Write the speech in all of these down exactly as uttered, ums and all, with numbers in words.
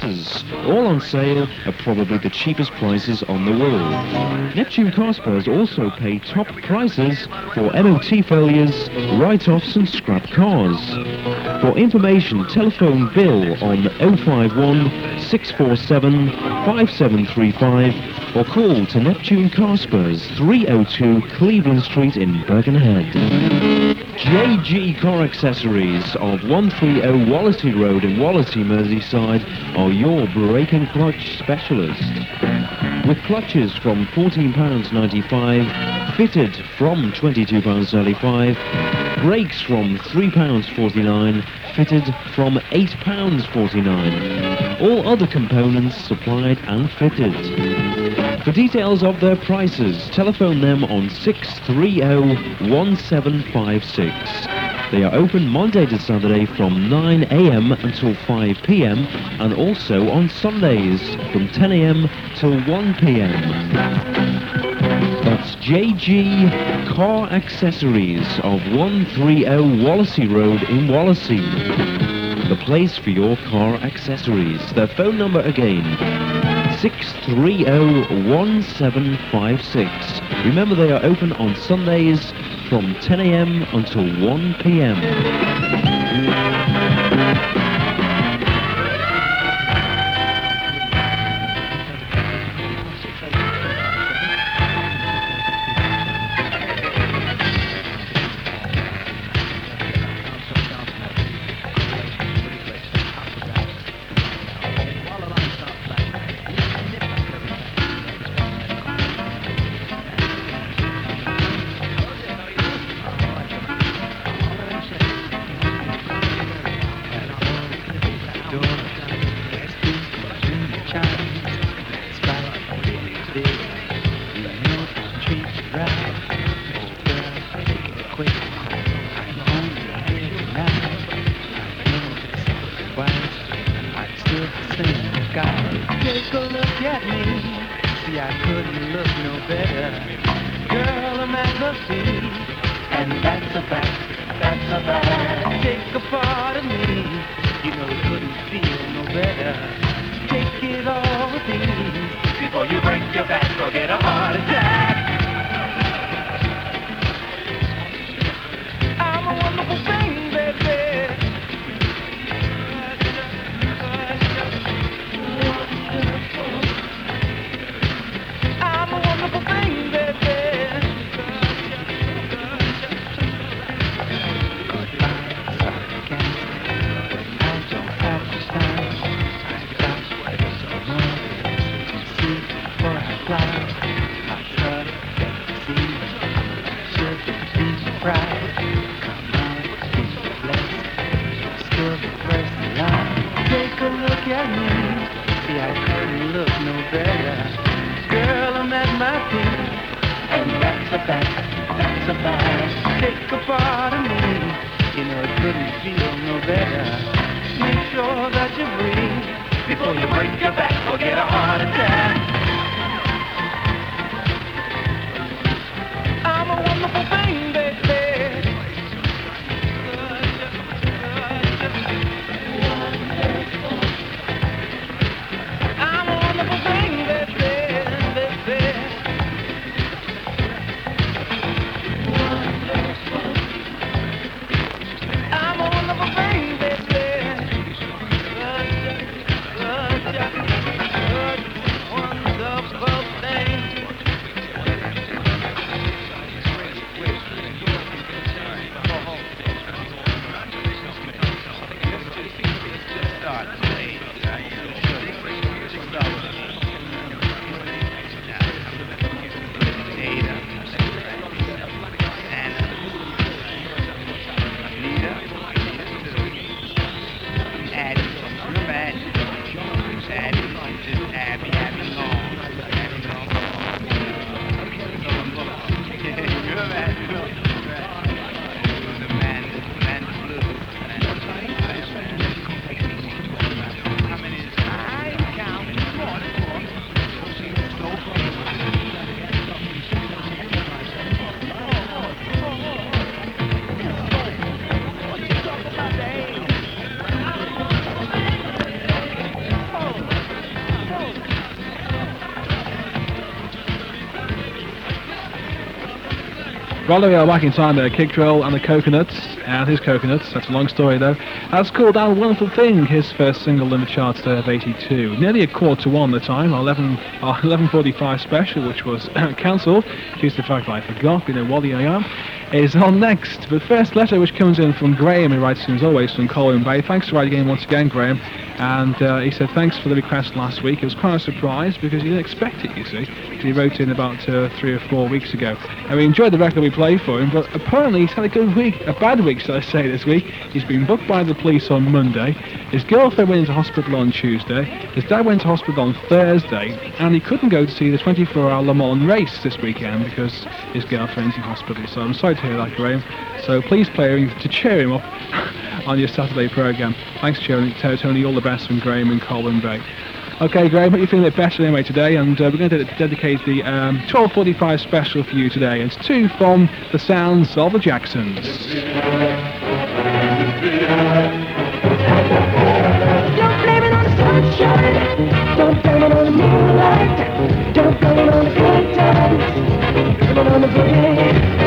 spares, all on sale at probably the cheapest prices on the world. Neptune car spares also pay top prices for M O T failures, write-offs and scrap cars. For information, telephone Bill on oh five one, six four seven, five seven three five or call to Neptune Car Spares, three oh two Cleveland Street in Birkenhead. J G Car Accessories of one thirty Wallasey Road in Wallasey, Merseyside are your brake and clutch specialist. With clutches from fourteen pounds ninety-five, fitted from twenty-two pounds ninety-five, brakes from three pounds forty-nine, fitted from eight pounds forty-nine. All other components supplied and fitted. For details of their prices, telephone them on six three oh, one seven five six. They are open Monday to Saturday from nine a m until five p m and also on Sundays from ten a m till one p m That's J G Car Accessories of one thirty Wallasey Road in Wallasey. The place for your car accessories. Their phone number again, six three oh, one seven five six. Remember, they are open on Sundays from ten a m until one p m Take a look at me, see I couldn't look no better. Girl, I'm at the sea, and that's a fact, that's a fact. Take a part of me, you know you couldn't feel no better. Take it all with me, before you break your back or get a heart attack. I'm a wonderful thing, baby. Take a look at me, see I couldn't look no better. Girl, I'm at my feet, and that's a fact, that's a fact. Take a part of me, you know it couldn't feel no better. Make sure that you breathe, before you break your back or get a heart attack. I'm a wonderful thing, baby. I'm a wonderful thing, baby. Rollo, we are back in time there. Kick Drill and the Coconuts, and his Coconuts. That's a long story though. That's called That Wonderful Thing, his first single in the charts there of eighty-two. Nearly a quarter to one the time, our eleven, our eleven forty-five special, which was cancelled due to the fact that I forgot, you know, Wally I am, is on next. But first letter, which comes in from Graham, who writes as always from Colwyn Bay. Thanks for writing in once again, Graham. And uh, he said thanks for the request last week. It was quite a surprise because he didn't expect it, you see. He wrote in about uh, three or four weeks ago. And we enjoyed the record we played for him, but apparently he's had a good week, a bad week, shall I say, this week. He's been booked by the police on Monday. His girlfriend went into hospital on Tuesday. His dad went to hospital on Thursday. And he couldn't go to see the twenty-four hour Le Mans race this weekend because his girlfriend's in hospital. So I'm sorry to hear that, Graham. So please play him to cheer him up on your Saturday programme. Thanks, Tony. Tony, all the best from Graham and Colwyn Bay. Okay, Graham, hope you're feeling a bit better anyway today, and uh, we're going to de- dedicate the um, twelve forty-five special for you today. It's two from the sounds of the Jacksons. Don't blame it on the sunshine, don't blame it on the moonlight, don't blame it on the good times, blame it on the boogie.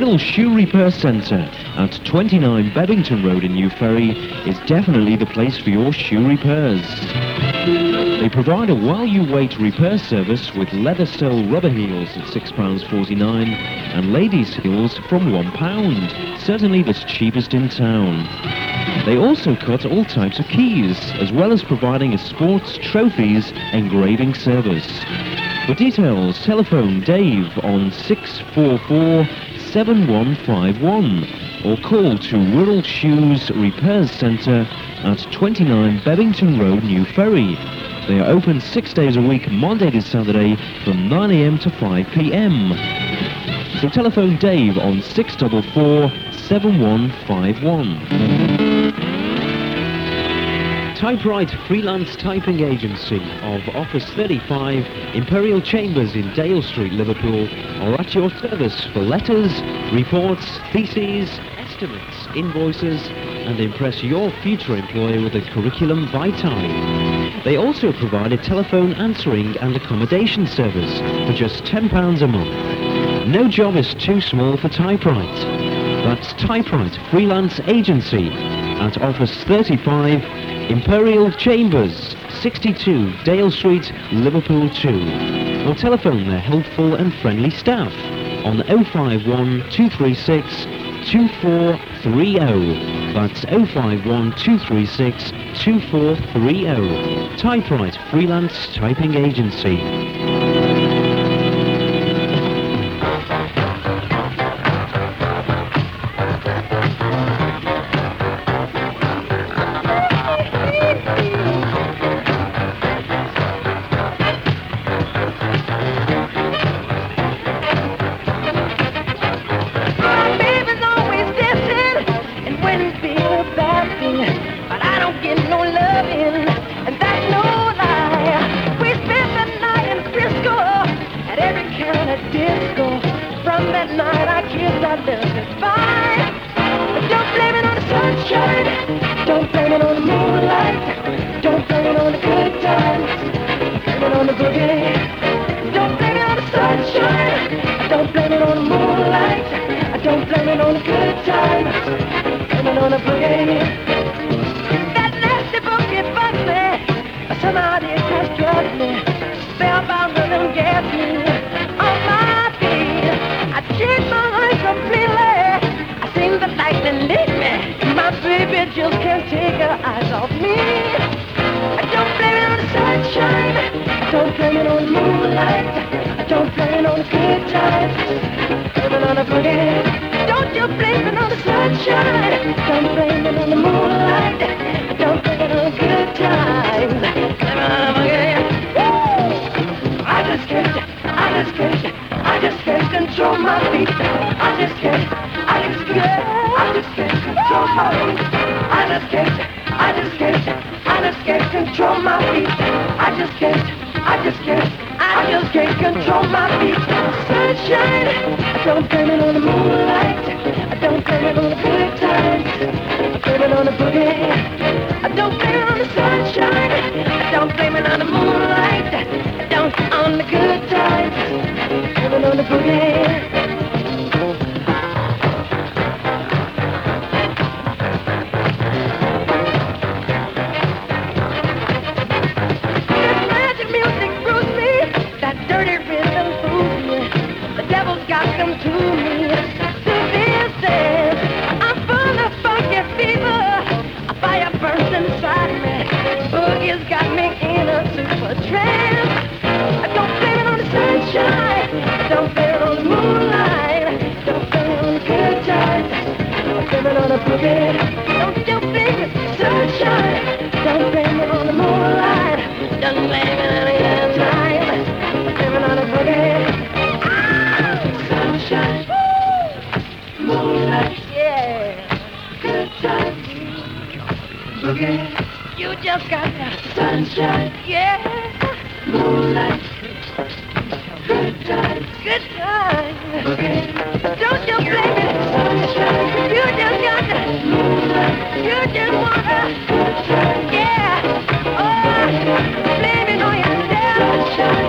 Whittle Shoe Repair Centre at twenty-nine Bebbington Road in New Ferry is definitely the place for your shoe repairs. They provide a while-you-wait repair service with leather sole rubber heels at six pounds forty-nine and ladies' heels from one pound, certainly the cheapest in town. They also cut all types of keys, as well as providing a sports trophies engraving service. For details, telephone Dave on six four four, seven one five one or call to Whittle Shoes Repairs Centre at twenty-nine Bebbington Road, New Ferry. They are open six days a week, Monday to Saturday, from nine a m to five p m. So telephone Dave on six four four, seven one five one. Typewrite Freelance Typing Agency of Office thirty-five, Imperial Chambers in Dale Street, Liverpool, are at your service for letters, reports, theses, estimates, invoices, and impress your future employer with a curriculum vitae. They also provide a telephone answering and accommodation service for just ten pounds a month. No job is too small for Typewrite. That's Typewrite Freelance Agency at Office thirty-five, Imperial Chambers, sixty-two Dale Street, Liverpool two. Or telephone their helpful and friendly staff on oh five one, two three six, two four three oh. That's oh five one, two three six, two four three oh. Typewrite Freelance Typing Agency.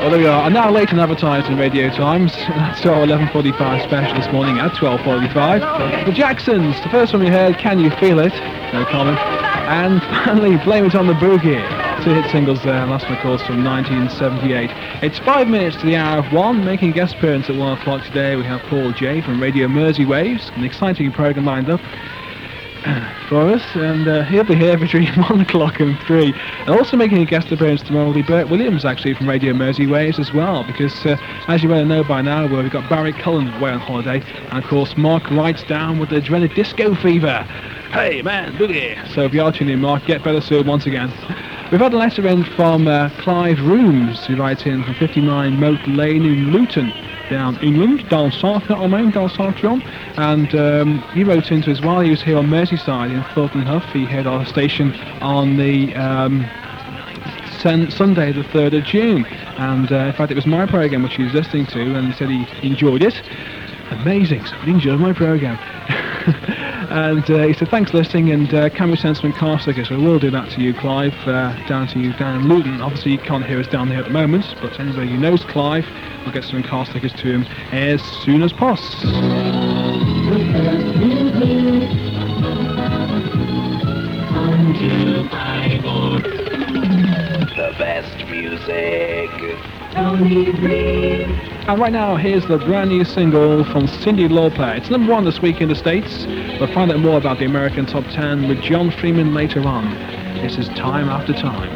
Well, there we are. And now late and advertised in Radio Times. That's our eleven forty-five special this morning at twelve forty-five. The Jacksons, the first one we heard, Can You Feel It? No comment. And finally, Blame It on the Boogie. Two hit singles there, last one of course from nineteen seventy-eight. It's five minutes to the hour of one. Making a guest appearance at one o'clock today, we have Paul J from Radio Mersey Waves. An exciting programme lined up for us, and uh, he'll be here between one o'clock and three. And also making a guest appearance tomorrow will be Bert Williams, actually, from Radio Mersey Waves as well, because uh, as you well know by now, well, we've got Barry Cullen away on holiday, and of course Mark writes down with the dreaded disco fever. Hey man, boogie! So if you are tuning in, Mark, get better soon once again. We've had a letter in from uh, Clive Rooms, who writes in from fifty-nine Moat Lane in Luton, down England, down south, I mean, down south, John. And um, he wrote into us while he was here on Merseyside in Thornton Huff. He heard our station on the um, sun- Sunday, the third of June. And uh, in fact, it was my programme which he was listening to, and he said he enjoyed it. Amazing, so he enjoyed my programme. And uh, he said, thanks for listening, and uh, can we send some car stickers? So we'll do that to you, Clive, uh, down to you down in Luton. Obviously, you can't hear us down here at the moment, but anybody who knows Clive will get some car stickers to him as soon as possible. The best music. Tony Reed. And right now, here's the brand new single from Cyndi Lauper. It's number one this week in the States. We'll find out more about the American Top ten with John Freeman later on. This is Time After Time.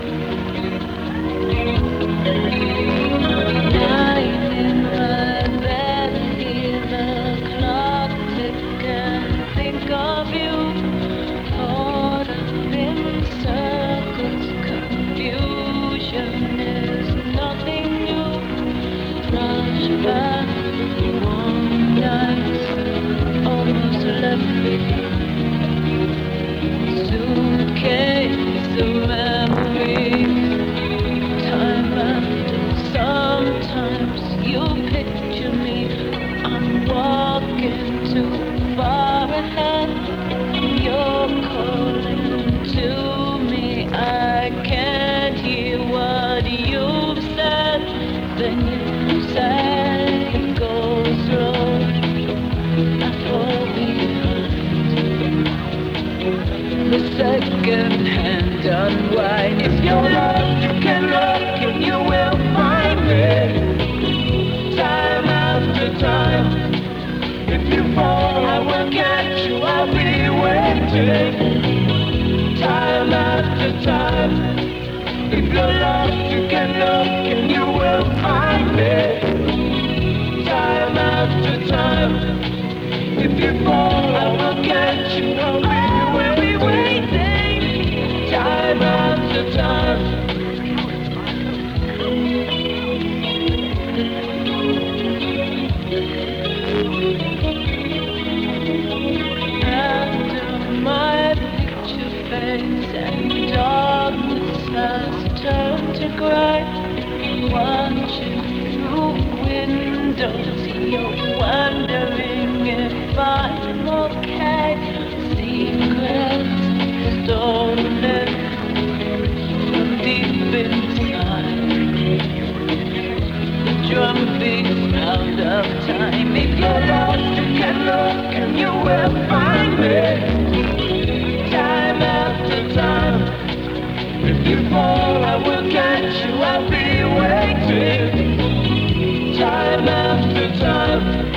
Lying in my bed, hear the clock tick and think of you. Caught up in circles, confusion is nothing new. Rush back one night, almost left me. Suitcase of memories. Time after sometimes you picture me. I'm walking too far ahead. You're calling to me. I can't hear what you've said. Then you say go slow. I fall behind. The second hand unwind. If you're lost, you can look and you will find me. Time after time. If you fall, I will catch you. I'll be waiting. Time after time. If you're lost, you can look and you will find me. Time after time. If you fall, I will catch you. I will be waiting. Time after time. After my picture fades and darkness has turned to grey, watching through windows, you're wondering if I'm okay. Secrets stolen from deep inside. The drum beats out of time. If you're lost, you can look and you will find me. Time after time. If you fall, I will catch you. I'll be waiting. Time after time.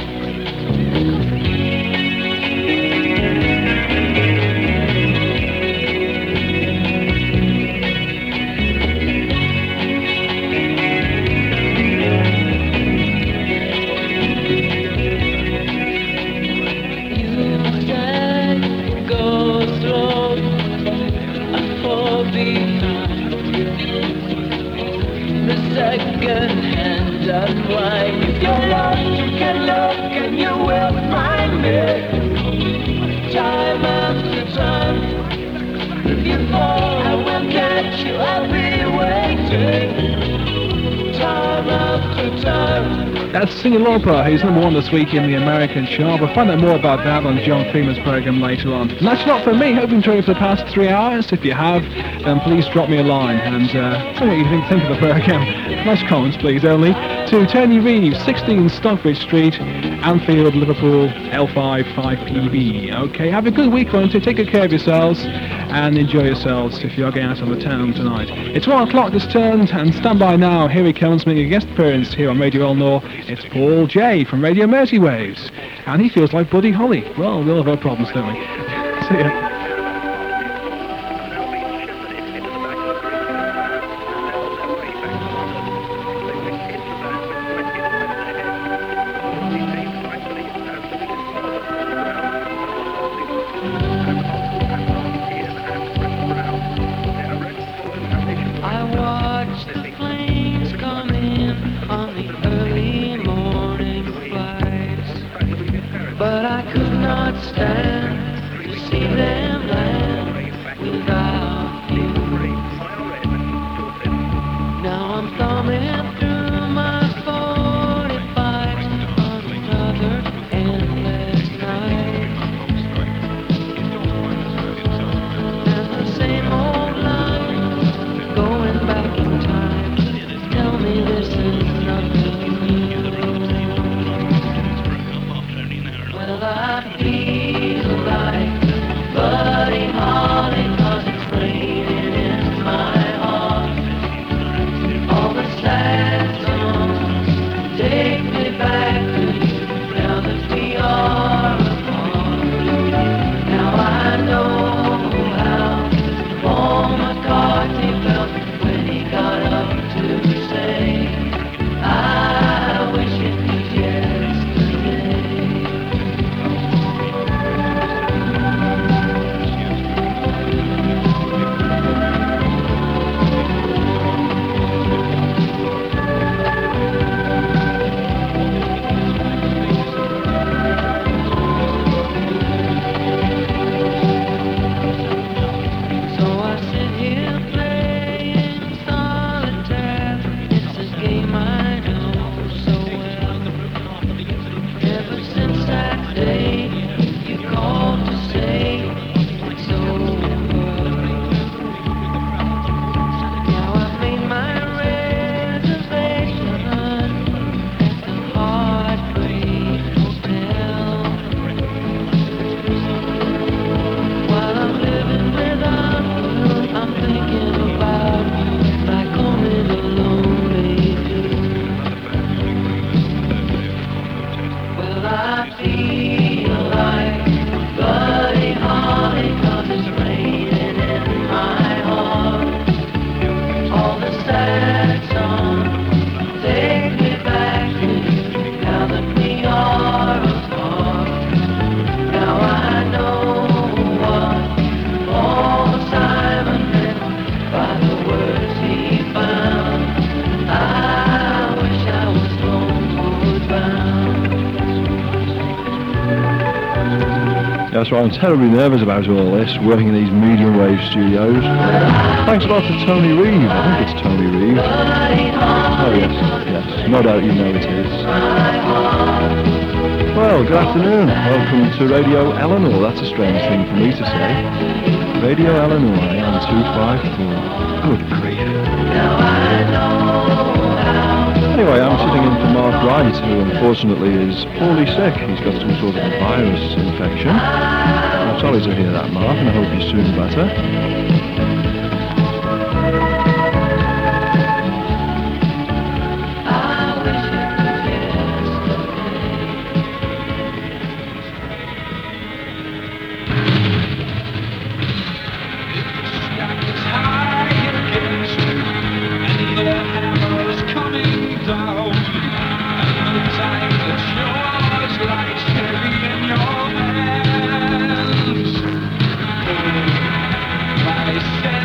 Second hand unwind. If you're lost, you can look and you will find me. Time after time. If you fall, I will catch you. I'll be waiting. Time after time. That's Cyndi Lauper, who's number one this week in the American chart. We'll find out more about that on John Freeman's programme later on. And that's not for me. Hope you enjoyed it for the past three hours. If you have, then please drop me a line and uh, tell me what you think, think of the programme. Nice comments, please, only. To Tony Reeves, sixteen Stockbridge Street, Anfield, Liverpool, L five five P B. Okay, have a good week, won't you? Take good care of yourselves and enjoy yourselves if you are going out on the town tonight. It's one o'clock this turned, and stand by now. Here he comes making a guest appearance here on Radio Elnor. It's Paul J from Radio Mersey Waves, and he feels like Buddy Holly. Well, we'll have our problems, don't we? See ya. That's right, I'm terribly nervous about all this, working in these medium wave studios. Thanks a lot to Tony Reeve. I think it's Tony Reeve. Oh yes, yes, no doubt you know it is. Well, good afternoon. Welcome to Radio Eleanor. That's a strange thing for me to say. Radio Eleanor, I am two five four. Good grief. Anyway, I'm sitting in for Mark Wright, who unfortunately is poorly sick. He's got some sort of a virus infection. I'm sorry to hear that, Mark, and I hope he's soon better. I said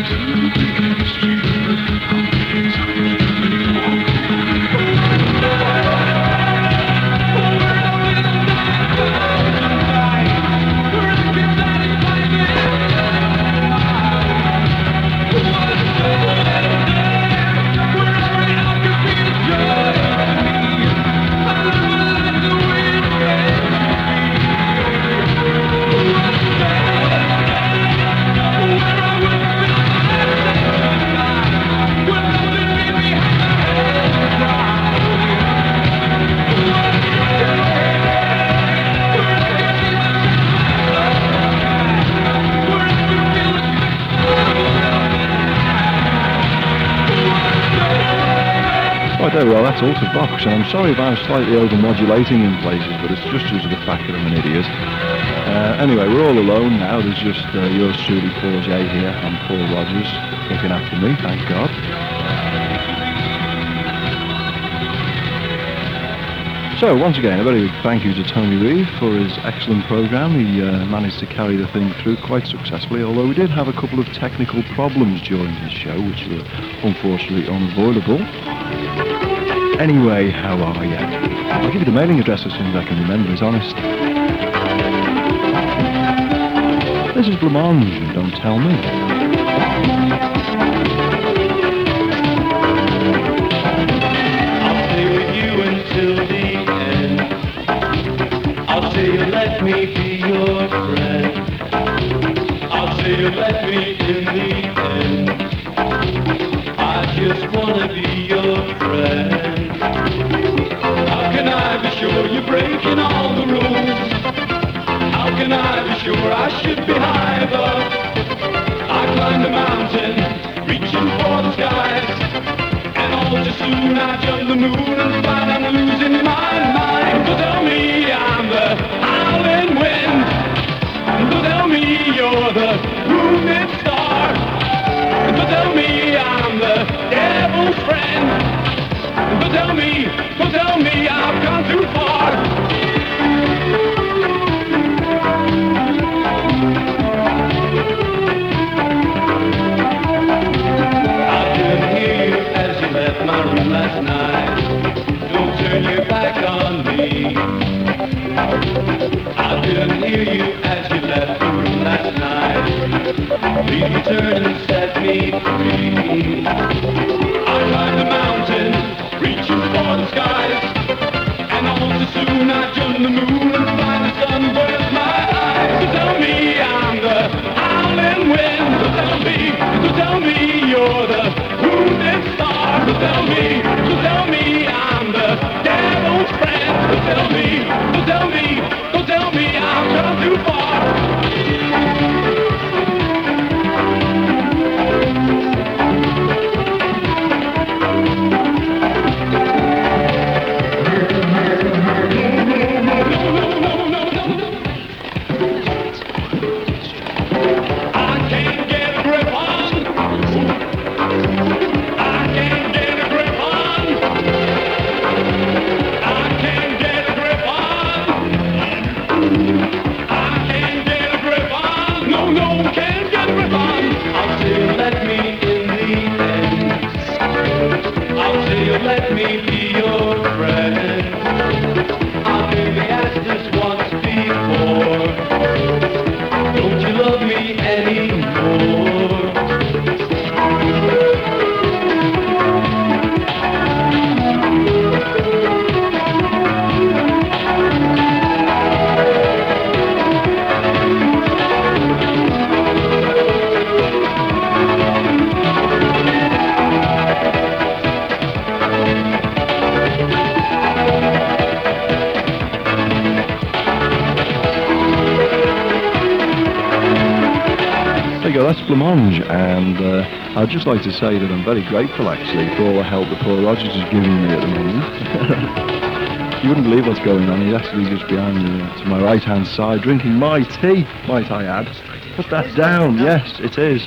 There we are, that's Alter Box, and I'm sorry if I'm slightly over-modulating in places, but it's just due to the fact that I'm an idiot. Uh, anyway, we're all alone now. There's just uh, yours truly, Paul J here, and Paul Rogers looking after me, thank God. So, once again, a very big thank you to Tony Reeve for his excellent programme. He uh, managed to carry the thing through quite successfully, although we did have a couple of technical problems during his show, which were unfortunately unavoidable. Anyway, how are you? I'll give you the mailing address as soon as I can remember, it's honest. This is Blancmange, don't tell me. I'll stay with you until the end. I'll say you let me be your friend. I'll say you let me in the end. I just wanna be your friend. How can I be sure you're breaking all the rules? How can I be sure I should be high above? I climbed a mountain, reaching for the skies, and all too soon I jump the moon and find I'm losing my mind. But tell me I'm the howling wind. But tell me you're the moonlit star. But tell me I'm the devil's friend. But tell me, but tell me I've gone too far. I couldn't hear you as you left my room last night. Don't turn your back on me. I couldn't hear you as you left the room last night. Please return and set me free. I climbed the mountain, reaching for the skies, and all too soon I jump the moon and find the sun burns my eyes. So tell me I'm the howling wind. So tell me, so tell me you're the wounded star. So tell me, so tell me I'm the devil's friend. So tell me, so tell me, so tell me I've gone too far. Let me be your friend. I maybe asked this once before. Don't you love me anymore? There you go, that's Blancmange, and uh, I'd just like to say that I'm very grateful actually for all the help that Paul Rogers is giving me at the moment. You wouldn't believe what's going on. He's actually just behind me, uh, to my right hand side, drinking my tea, might I add. Put that down, yes, it is.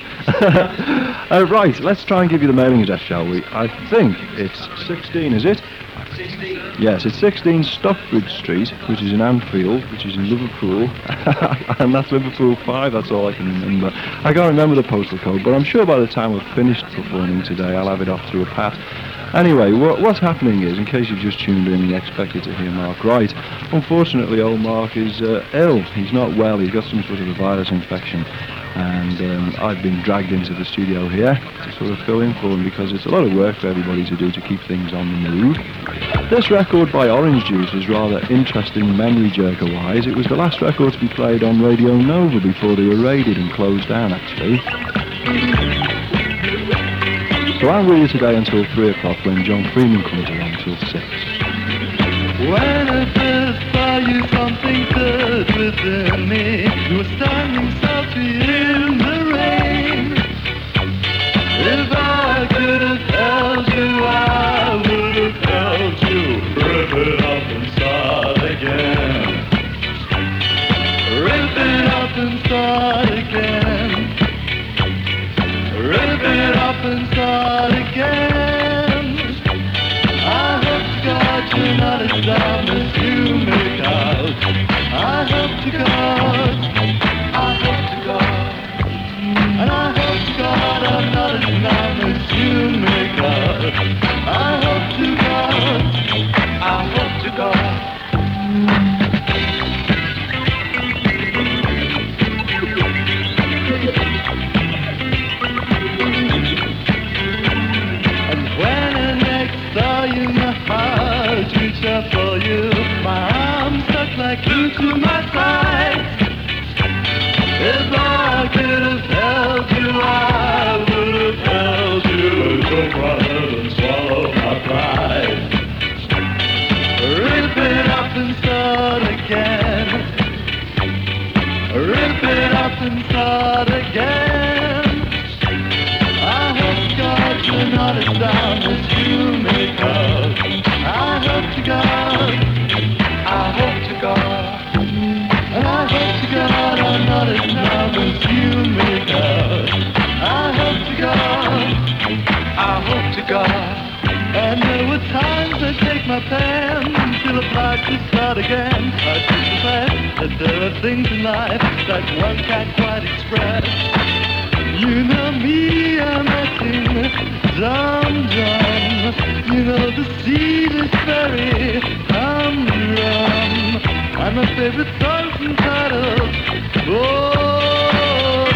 uh, right, let's try and give you the mailing address, shall we? I think it's sixteen, is it? Yes, it's sixteen Stockbridge Street, which is in Anfield, which is in Liverpool, and that's Liverpool five, that's all I can remember. I can't remember the postal code, but I'm sure by the time we've finished performing today, I'll have it off to a pat. Anyway, what, what's happening is, in case you've just tuned in and you expected to hear Mark Wright, unfortunately old Mark is uh, ill. He's not well, he's got some sort of a virus infection. And um, I've been dragged into the studio here to sort of fill in for him because it's a lot of work for everybody to do to keep things on the move. This record by Orange Juice is rather interesting memory jerker-wise. It was the last record to be played on Radio Nova before they were raided and closed down, actually. So I'm with you today until three o'clock when John Freeman comes along till six. When I first saw you, something stirred within me. You were standing salty in the rain. If I could have held you, I would have held you. Rip it up and start again. Rip it up and start again. Rip it up and start again. I hope to God you're not as dumb as you make out. I hope to God, I hope to God, and I hope to God I'm not as dumb as you make out. I hope to God, I hope to God. For you, my arms stuck like glue to my side. If I could have held you, I would have held you. Don't run and swallow my pride. Rip it up and start again. Rip it up and start again. I hope God you're not as down as you make out. I hope to God, I hope to God, and I hope to God I'm not as numb as you make out. I hope to God, I hope to God, and there were times I'd take my pen till I'd like to start again. I'd take the fact that there are things in life that one can't quite express. You know me, I'm acting dumb, dumb. You know the seed is very humdrum. And my favorite song's entitled Boredom.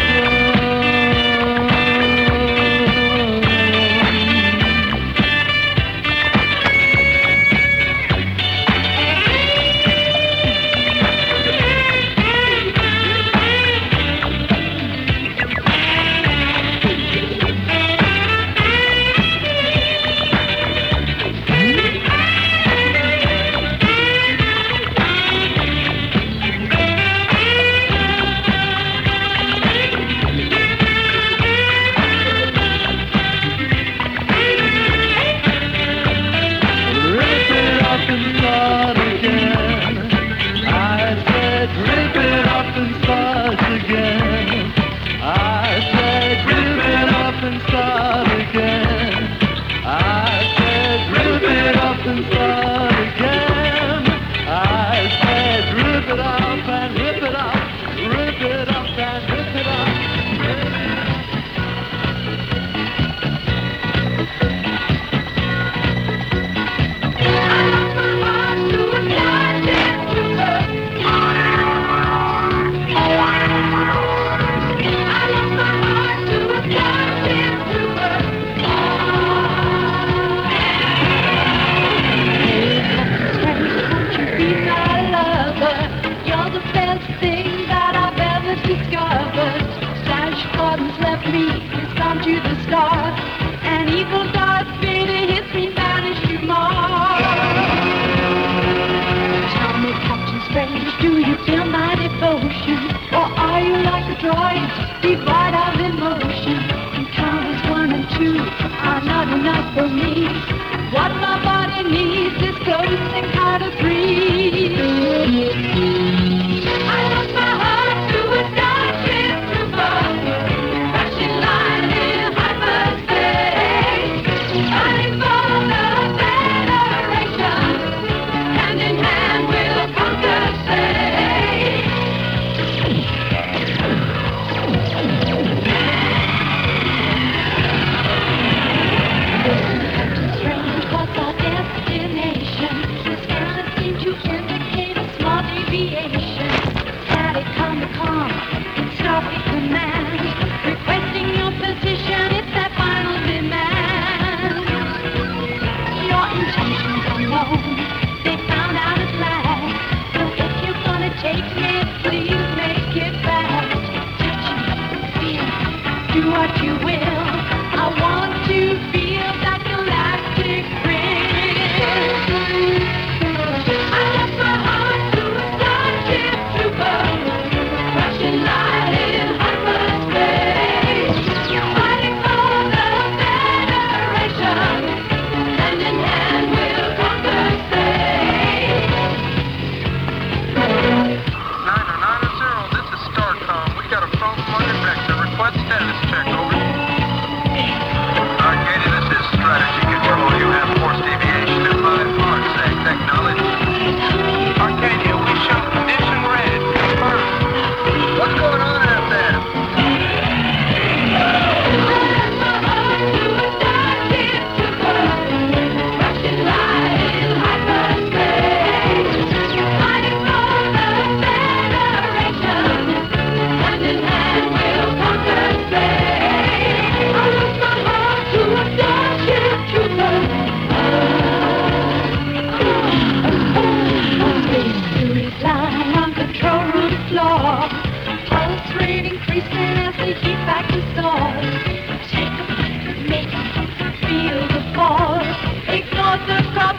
Running for the federation.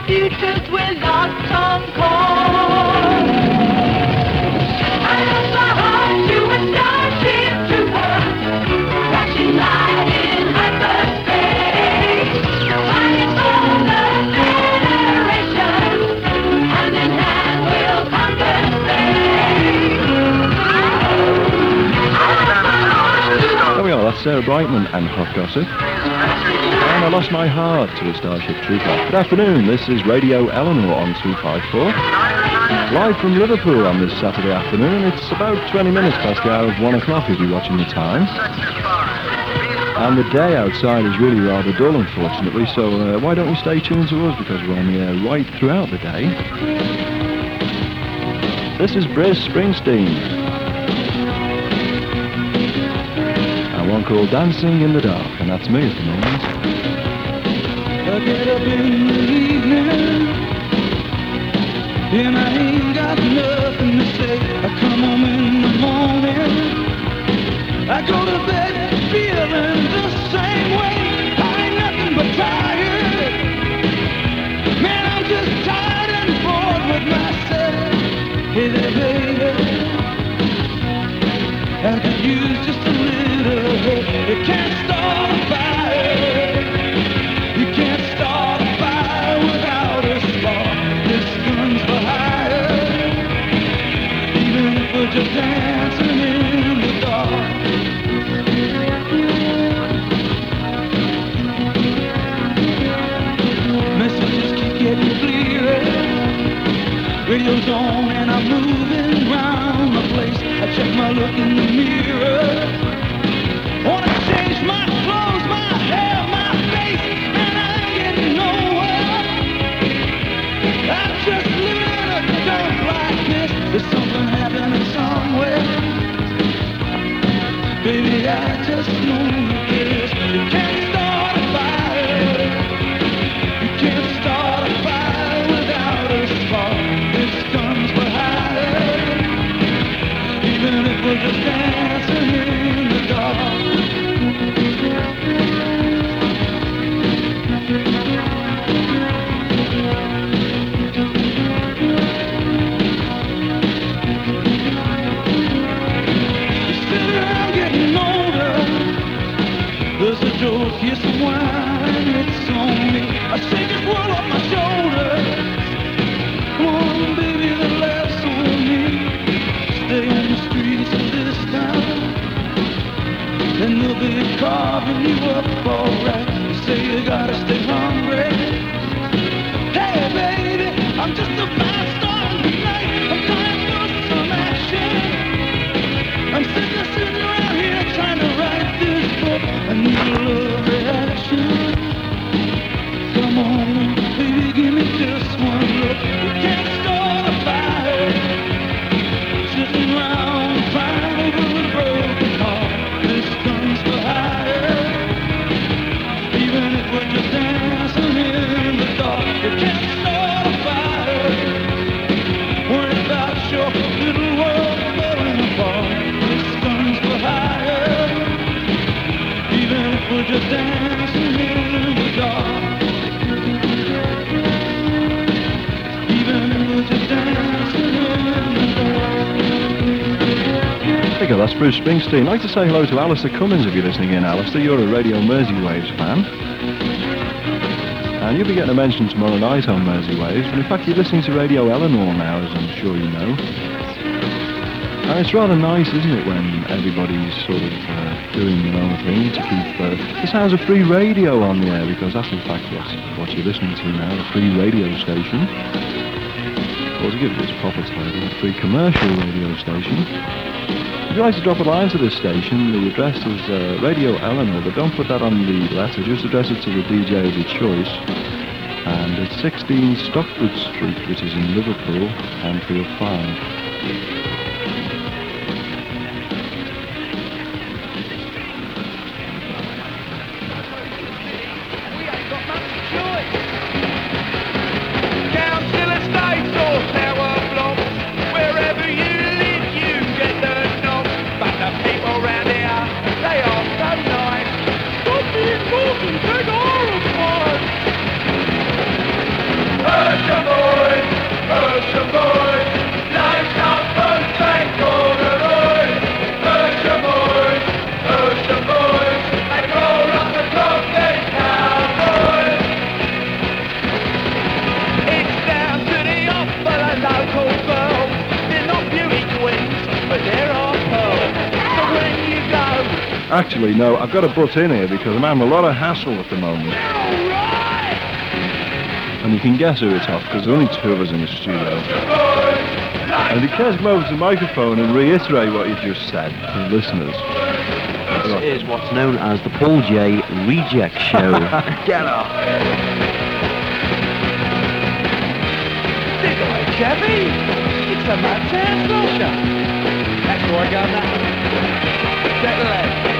futures we're lost on course. I lost my heart to a starship trooper, flashing light in hyperspace. Flying for the Federation, hand in hand we'll conquer space. There we are, that's Sarah Brightman and Hot Gossip. And I lost my heart to a Starship Trooper. Good afternoon, this is Radio Eleanor on two five four. Live from Liverpool on this Saturday afternoon. It's about twenty minutes past the hour of one o'clock if you're watching the time. And the day outside is really rather dull, unfortunately, so uh, why don't you stay tuned to us, because we're on the air right throughout the day. This is Bruce Springsteen. And one called Dancing in the Dark, and that's me at the moment. I get up in the evening and I ain't got nothing to say. I come home in the morning, I go to bed feeling the same way. I ain't nothing but tired, man, I'm just tired and bored with myself. Hey there baby, I could use just a little help. You can't start a fire, you can't start a fire without a spark. This gun's for hire, even if we're just dancing in the dark. Messages keep getting clearer, radio's on and I'm moving round the place. I check my look in the mirror, wanna change my clothes, my hair, my face, and I ain't getting nowhere. I'm just living in a dump like this. There's something happening somewhere. Baby, I just know this. You can't start a fire, you can't start a fire without a spark. This gun's for hire, even if we're just dancing in the dark. Still I'm getting older, there's a joke, here's some wine, it's on me. I shake this world off my shoulders. Come on, baby, the laughs on me. Stay on the streets of this town, and they'll be carving you up alright. You say you gotta stay hungry. Hey, baby, I'm just a fast starting tonight. I'm time for some action. I'm sick of sitting around here trying to write this book. I need a little reaction. Come on, baby, give me just one look. You can't start a fire, sitting around crying over a broken heart. This gun's for hire, even if we're just dancing in the dark. You can't start a fire, worry about your little world falling apart. This gun's for hire, even if we're just dancing in the dark. Even if we're just dancing in the dark. There you go, that's Bruce Springsteen. I'd like to say hello to Alistair Cummins if you're listening in, Alistair. You're a Radio Mersey Waves fan. And you'll be getting a mention tomorrow night on Mersey Waves. And in fact, you're listening to Radio Eleanor now, as I'm sure you know. And it's rather nice, isn't it, when everybody's sort of uh, doing their own thing to keep uh, the sounds of free radio on the air, because that's in fact what's, what you're listening to now, a free radio station. Or to give it its proper title, a free commercial radio station. If you'd like to drop a line to this station, the address is uh, Radio Eleanor, but don't put that on the letter, just address it to the D J of your choice. And it's sixteen Stockbridge Street, which is in Liverpool, Anfield five. Oh! Actually, no, I've got to butt in here because I'm having a lot of hassle at the moment. And you can guess who it's off because there's only two of us in the studio. And he cares to come over to the microphone and reiterate what you just said to the listeners. This is what's known as the Paul J Reject Show. Get up! Dig away, Chevy! It's a mad dance, Russia! That's where I go now. Take the leg.